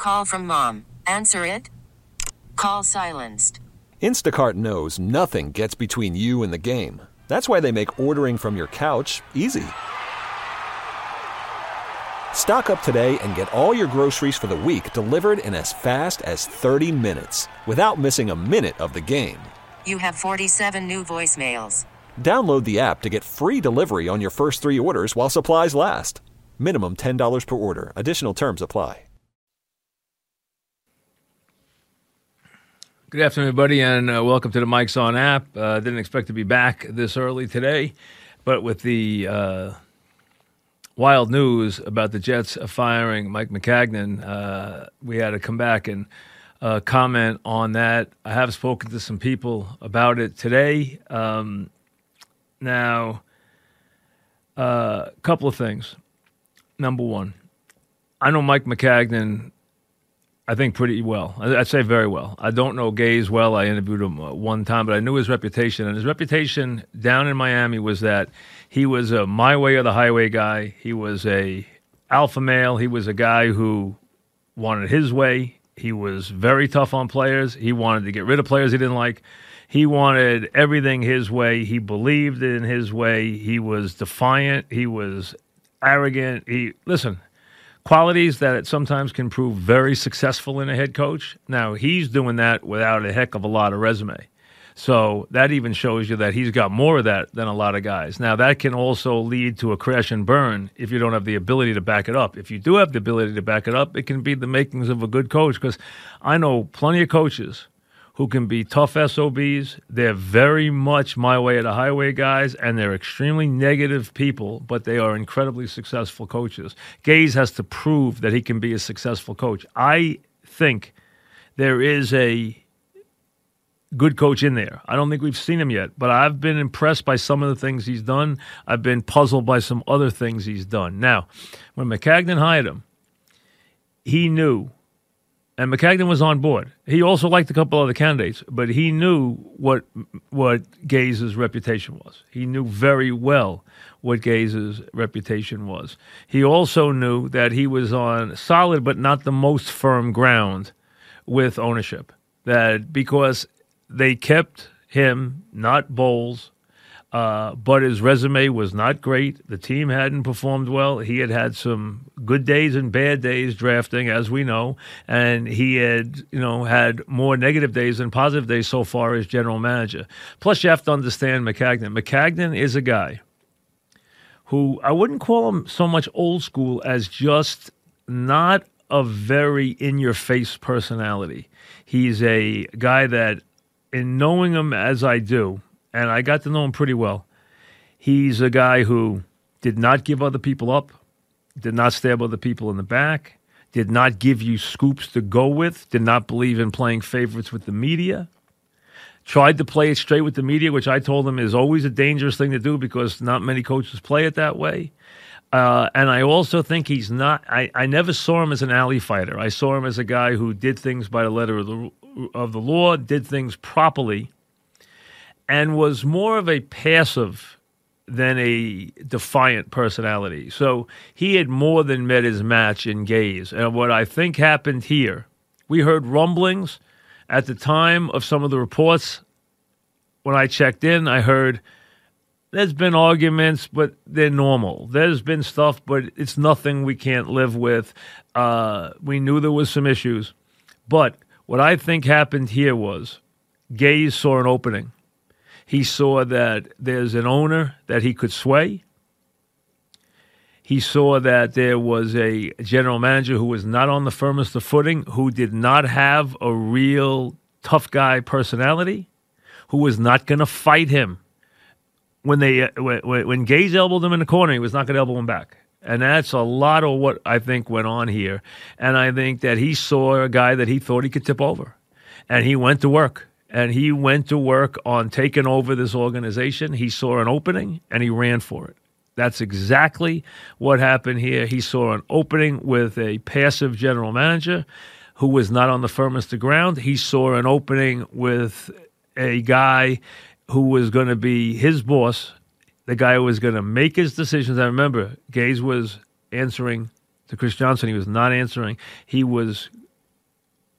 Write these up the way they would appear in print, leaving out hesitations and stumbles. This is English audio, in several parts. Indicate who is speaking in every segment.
Speaker 1: Call from mom. Answer it. Call silenced.
Speaker 2: Instacart knows nothing gets between you and the game. That's why they make ordering from your couch easy. Stock up today and get all your groceries for the week delivered in as fast as 30 minutes without missing a minute of the game.
Speaker 1: You have 47 new voicemails.
Speaker 2: Download the app to get free delivery on your first 3 orders while supplies last. Minimum $10 per order. Additional terms apply.
Speaker 3: Good afternoon, everybody, and welcome to the Mike's On app. Didn't expect to be back this early today, but with the wild news about the Jets firing Mike Maccagnan, we had to come back and comment on that. I have spoken to some people about it today. Now, a couple of things. Number one, I know Mike Maccagnan, I think, pretty well. I'd say very well. I don't know Gaze well. I interviewed him one time, but I knew his reputation. And his reputation down in Miami was that he was a my way or the highway guy. He was a alpha male. He was a guy who wanted his way. He was very tough on players. He wanted to get rid of players he didn't like. He wanted everything his way. He believed in his way. He was defiant. He was arrogant. Listen, qualities that sometimes can prove very successful in a head coach. Now, he's doing that without a heck of a lot of resume. So that even shows you that he's got more of that than a lot of guys. Now, that can also lead to a crash and burn if you don't have the ability to back it up. If you do have the ability to back it up, it can be the makings of a good coach, because I know plenty of coaches who can be tough SOBs. They're very much my way or the highway guys, and they're extremely negative people, but they are incredibly successful coaches. Gaze has to prove that he can be a successful coach. I think there is a good coach in there. I don't think we've seen him yet, but I've been impressed by some of the things he's done. I've been puzzled by some other things he's done. Now, when Maccagnan hired him, he knew, and Maccagnan was on board. He also liked a couple other candidates, but he knew what Gaze's reputation was. He knew very well what Gaze's reputation was. He also knew that he was on solid but not the most firm ground with ownership. That because they kept him, not Bowles, but his resume was not great. The team hadn't performed well. He had some good days and bad days drafting, as we know, and he had, had more negative days than positive days so far as general manager. Plus, you have to understand Maccagnan. Maccagnan is a guy who I wouldn't call him so much old school as just not a very in-your-face personality. He's a guy that, in knowing him as I do, and I got to know him pretty well, he's a guy who did not give other people up, did not stab other people in the back, did not give you scoops to go with, did not believe in playing favorites with the media, tried to play it straight with the media, which I told him is always a dangerous thing to do because not many coaches play it that way. And I also think he's not, I never saw him as an alley fighter. I saw him as a guy who did things by the letter of the law, did things properly, and was more of a passive than a defiant personality. So he had more than met his match in Gaze. And what I think happened here, we heard rumblings at the time of some of the reports. When I checked in, I heard there's been arguments, but they're normal. There's been stuff, but it's nothing we can't live with. We knew there was some issues. But what I think happened here was Gaze saw an opening. He saw that there's an owner that he could sway. He saw that there was a general manager who was not on the firmest of footing, who did not have a real tough guy personality, who was not going to fight him. When Gaze elbowed him in the corner, he was not going to elbow him back. And that's a lot of what I think went on here. And I think that he saw a guy that he thought he could tip over. And he went to work. And he went to work on taking over this organization. He saw an opening, and he ran for it. That's exactly what happened here. He saw an opening with a passive general manager who was not on the firmest of ground. He saw an opening with a guy who was going to be his boss, the guy who was going to make his decisions. I remember Gaze was answering to Chris Johnson. He was not answering. He was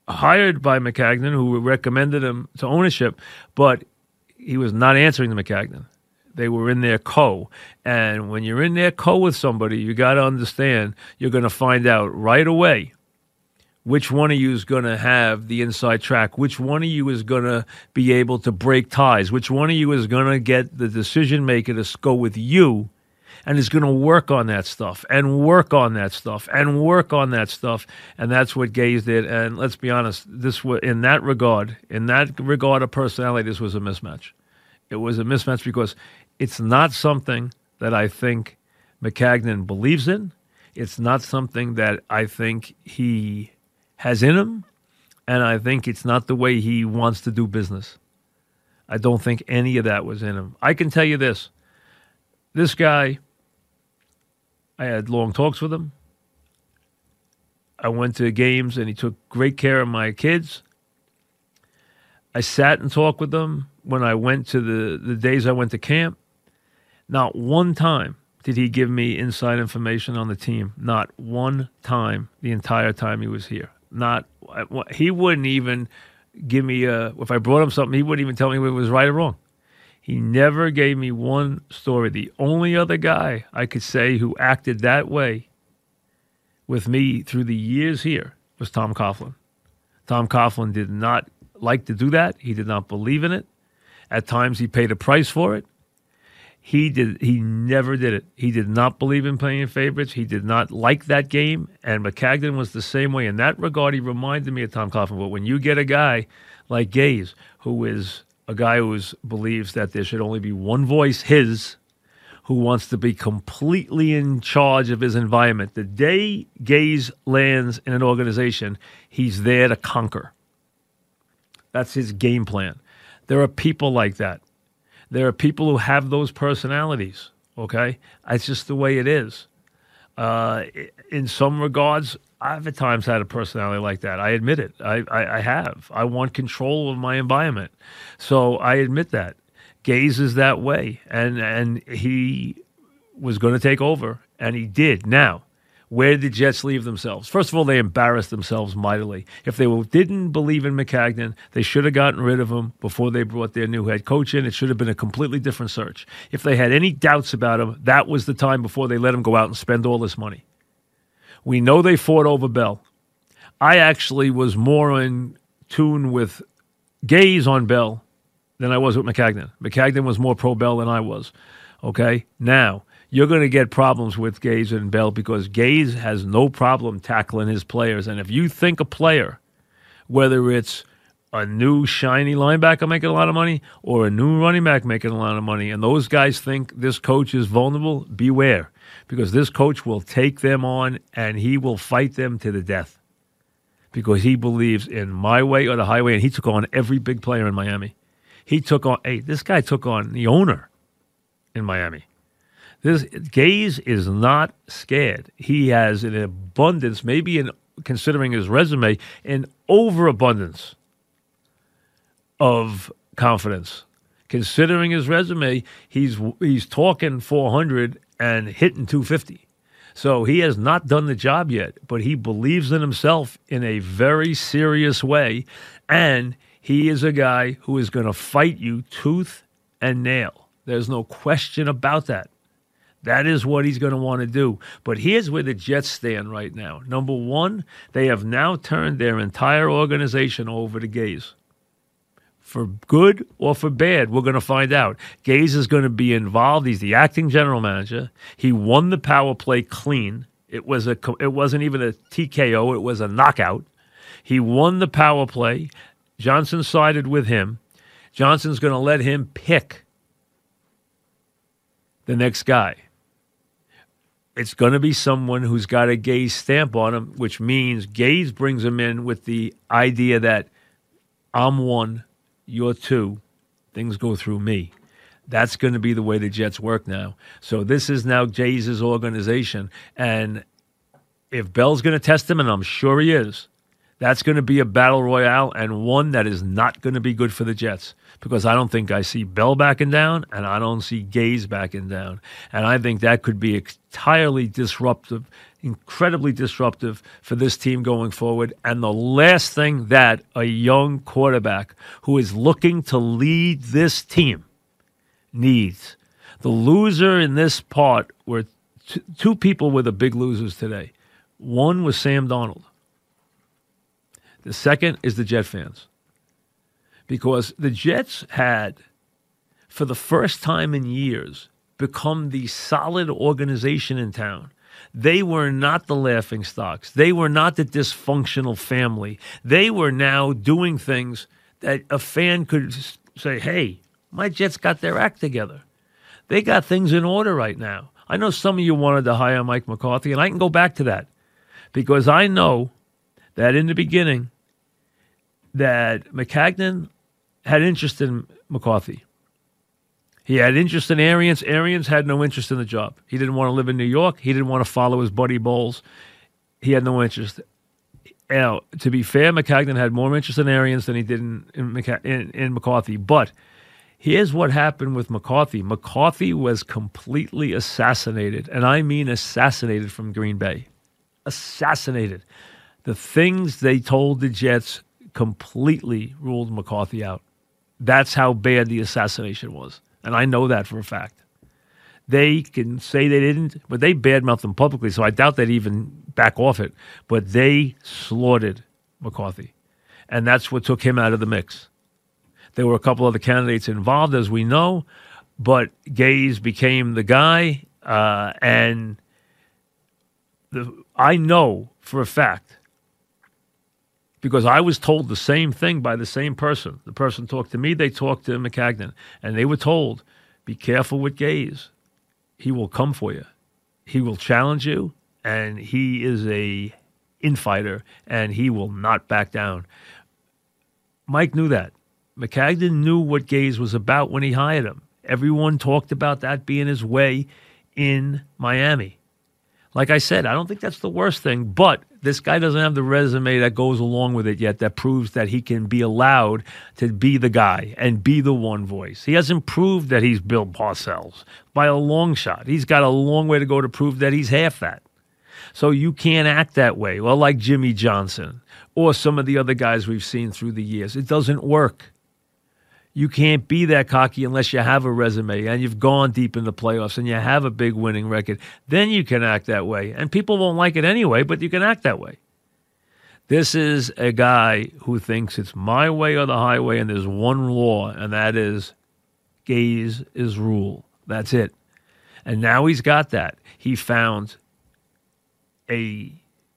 Speaker 3: hired by Maccagnan, who recommended him to ownership, but he was not answering to Maccagnan. They were in their co. And when you're in their co with somebody, you got to understand you're going to find out right away which one of you is going to have the inside track, which one of you is going to be able to break ties, which one of you is going to get the decision maker to go with you and is going to work on that stuff and work on that stuff and work on that stuff. And that's what Gaze did. And let's be honest, this was, in that regard of personality, this was a mismatch. It was a mismatch because it's not something that I think Maccagnan believes in. It's not something that I think he has in him, and I think it's not the way he wants to do business. I don't think any of that was in him. I can tell you this. This guy, I had long talks with him. I went to games, and he took great care of my kids. I sat and talked with him when I went to the days I went to camp. Not one time did he give me inside information on the team. Not one time the entire time he was here. He wouldn't even give me if I brought him something, he wouldn't even tell me if it was right or wrong. He never gave me one story. The only other guy I could say who acted that way with me through the years here was Tom Coughlin. Tom Coughlin did not like to do that. He did not believe in it. At times he paid a price for it. He never did it. He did not believe in playing favorites. He did not like that game. And Maccagnan was the same way. In that regard, he reminded me of Tom Coughlin. But when you get a guy like Gaze, who is a guy who believes that there should only be one voice, his, who wants to be completely in charge of his environment. The day Gaze lands in an organization, he's there to conquer. That's his game plan. There are people like that. There are people who have those personalities, okay? It's just the way it is. In some regards, I've at times had a personality like that. I admit it. I have. I want control of my environment. So I admit that. Gaze is that way. And he was going to take over, and he did. Now, where did the Jets leave themselves? First of all, they embarrassed themselves mightily. If they didn't believe in Maccagnan, they should have gotten rid of him before they brought their new head coach in. It should have been a completely different search. If they had any doubts about him, that was the time before they let him go out and spend all this money. We know they fought over Bell. I actually was more in tune with Gaze on Bell than I was with Maccagnan. Maccagnan was more pro-Bell than I was. Okay? Now, you're going to get problems with Gaze and Bell because Gaze has no problem tackling his players. And if you think a player, whether it's a new shiny linebacker making a lot of money or a new running back making a lot of money, and those guys think this coach is vulnerable, beware. Because this coach will take them on and he will fight them to the death. Because he believes in my way or the highway, and he took on every big player in Miami. This guy took on the owner in Miami. This Gaze is not scared. He has an abundance, maybe considering his resume, an overabundance of confidence. Considering his resume, he's talking 400 and hitting 250. So he has not done the job yet, but he believes in himself in a very serious way, and he is a guy who is going to fight you tooth and nail. There's no question about that. That is what he's going to want to do. But here's where the Jets stand right now. Number one, they have now turned their entire organization over to Gaze. For good or for bad, we're going to find out. Gaze is going to be involved. He's the acting general manager. He won the power play clean. It wasn't even a TKO. It was a knockout. He won the power play. Johnson sided with him. Johnson's going to let him pick the next guy. It's going to be someone who's got a Gaze stamp on him, which means Gaze brings him in with the idea that I'm one, you're two, things go through me. That's going to be the way the Jets work now. So this is now Gaze's organization. And if Bell's going to test him, and I'm sure he is, that's going to be a battle royale and one that is not going to be good for the Jets because I don't think I see Bell backing down and I don't see Gaze backing down. And I think that could be entirely disruptive. incredibly disruptive for this team going forward. And the last thing that a young quarterback who is looking to lead this team needs. The loser in this part were two people were the big losers today. One was Sam Darnold. The second is the Jet fans. Because the Jets had, for the first time in years, become the solid organization in town. They were not the laughingstocks. They were not the dysfunctional family. They were now doing things that a fan could say, hey, my Jets got their act together. They got things in order right now. I know some of you wanted to hire Mike McCarthy, and I can go back to that because I know that in the beginning that Maccagnan had interest in McCarthy. He had interest in Arians. Arians had no interest in the job. He didn't want to live in New York. He didn't want to follow his buddy Bowles. He had no interest. Now, to be fair, Maccagnan had more interest in Arians than he did in McCarthy. But here's what happened with McCarthy. McCarthy was completely assassinated, and I mean assassinated from Green Bay. Assassinated. The things they told the Jets completely ruled McCarthy out. That's how bad the assassination was. And I know that for a fact. They can say they didn't, but they badmouthed him publicly, so I doubt they'd even back off it. But they slaughtered McCarthy. And that's what took him out of the mix. There were a couple other candidates involved, as we know, but Gase became the guy. I know for a fact, because I was told the same thing by the same person. The person talked to me, they talked to Maccagnan, and they were told, be careful with Gase. He will come for you. He will challenge you, and he is a infighter, and he will not back down. Mike knew that. Maccagnan knew what Gase was about when he hired him. Everyone talked about that being his way in Miami. Like I said, I don't think that's the worst thing, but this guy doesn't have the resume that goes along with it yet that proves that he can be allowed to be the guy and be the one voice. He hasn't proved that he's Bill Parcells by a long shot. He's got a long way to go to prove that he's half that. So you can't act that way. Well, like Jimmy Johnson or some of the other guys we've seen through the years. It doesn't work. You can't be that cocky unless you have a resume and you've gone deep in the playoffs and you have a big winning record. Then you can act that way. And people won't like it anyway, but you can act that way. This is a guy who thinks it's my way or the highway, and there's one law, and that is Gase is rule. That's it. And now he's got that. He found a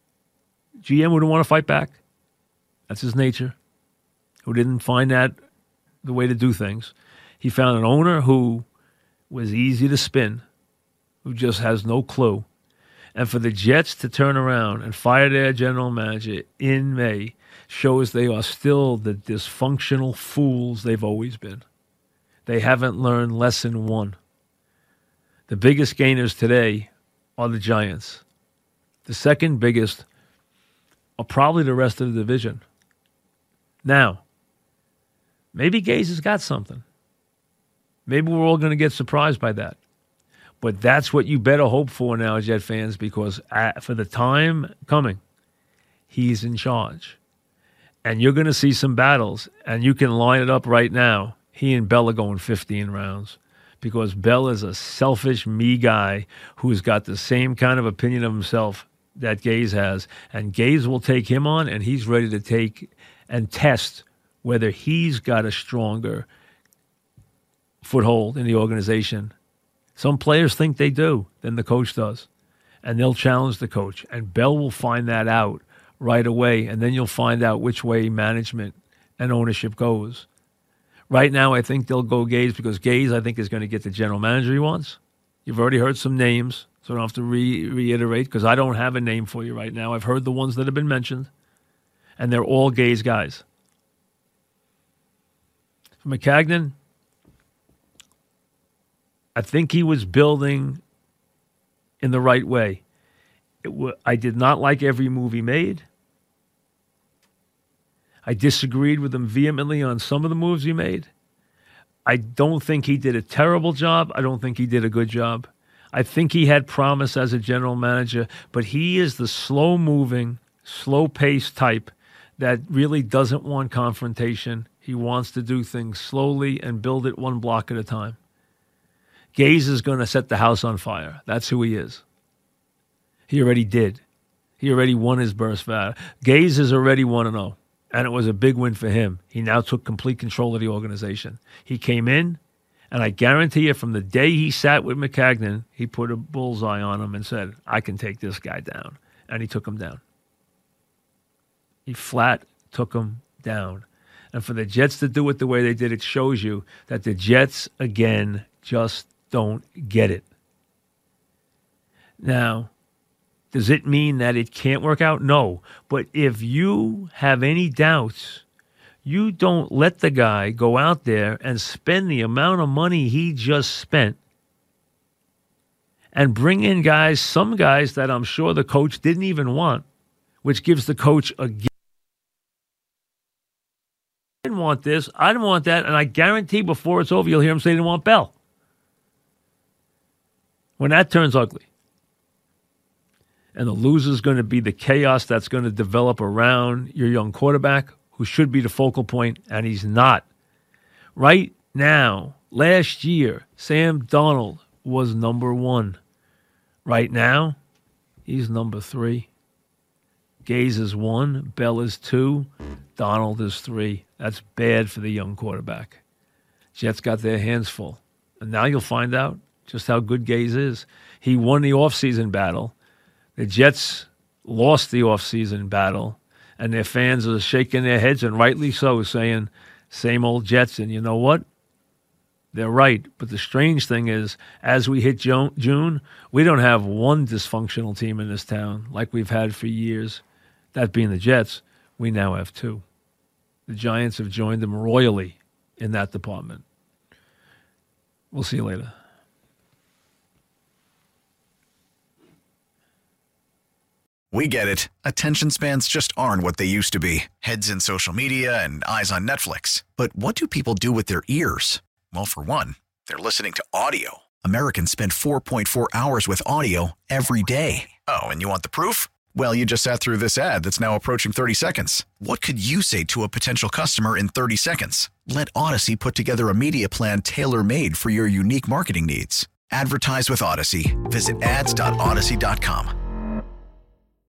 Speaker 3: GM who didn't want to fight back. That's his nature. Who didn't find that the way to do things. He found an owner who was easy to spin, who just has no clue. And for the Jets to turn around and fire their general manager in May shows they are still the dysfunctional fools they've always been. They haven't learned lesson one. The biggest gainers today are the Giants. The second biggest are probably the rest of the division. Now, maybe Gase has got something. Maybe we're all going to get surprised by that. But that's what you better hope for now, Jet fans, because for the time coming, he's in charge. And you're going to see some battles, and you can line it up right now. He and Bell are going 15 rounds because Bell is a selfish me guy who's got the same kind of opinion of himself that Gase has. And Gase will take him on, and he's ready to take and test whether he's got a stronger foothold in the organization. Some players think they do than the coach does, and they'll challenge the coach. And Bell will find that out right away, and then you'll find out which way management and ownership goes. Right now, I think they'll go Gase because Gase, I think, is going to get the general manager he wants. You've already heard some names, so I don't have to reiterate because I don't have a name for you right now. I've heard the ones that have been mentioned, and they're all Gase guys. For Maccagnan, I think he was building in the right way. I did not like every move he made. I disagreed with him vehemently on some of the moves he made. I don't think he did a terrible job. I don't think he did a good job. I think he had promise as a general manager, but he is the slow-moving, slow-paced type that really doesn't want confrontation. He wants to do things slowly and build it one block at a time. Gaze is going to set the house on fire. That's who he is. He already did. He already won his burst battle. Gaze is already 1-0, and it was a big win for him. He now took complete control of the organization. He came in, and I guarantee you from the day he sat with Maccagnan, he put a bullseye on him and said, I can take this guy down. And he took him down. He flat took him down. And for the Jets to do it the way they did, it shows you that the Jets, again, just don't get it. Now, does it mean that it can't work out? No. But if you have any doubts, you don't let the guy go out there and spend the amount of money he just spent and bring in guys, some guys that I'm sure the coach didn't even want, which gives the coach a gift. I didn't want this, I didn't want that, and I guarantee before it's over, you'll hear him say they didn't want Bell. When that turns ugly. And the loser's going to be the chaos that's going to develop around your young quarterback, who should be the focal point, and he's not. Right now, last year, Sam Darnold was number 1. Right now, he's number 3. Gaze is 1, Bell is 2, Darnold is 3. That's bad for the young quarterback. Jets got their hands full. And now you'll find out just how good Gaze is. He won the offseason battle. The Jets lost the offseason battle. And their fans are shaking their heads, and rightly so, saying, same old Jets. And you know what? They're right. But the strange thing is, as we hit June, we don't have one dysfunctional team in this town like we've had for years. That being the Jets, we now have 2. The Giants have joined them royally in that department. We'll see you later.
Speaker 4: We get it. Attention spans just aren't what they used to be. Heads in social media and eyes on Netflix. But what do people do with their ears? Well, for one, they're listening to audio. Americans spend 4.4 hours with audio every day. Oh, and you want the proof? Well, you just sat through this ad that's now approaching 30 seconds. What could you say to a potential customer in 30 seconds? Let Odyssey put together a media plan tailor-made for your unique marketing needs. Advertise with Odyssey. Visit ads.odyssey.com.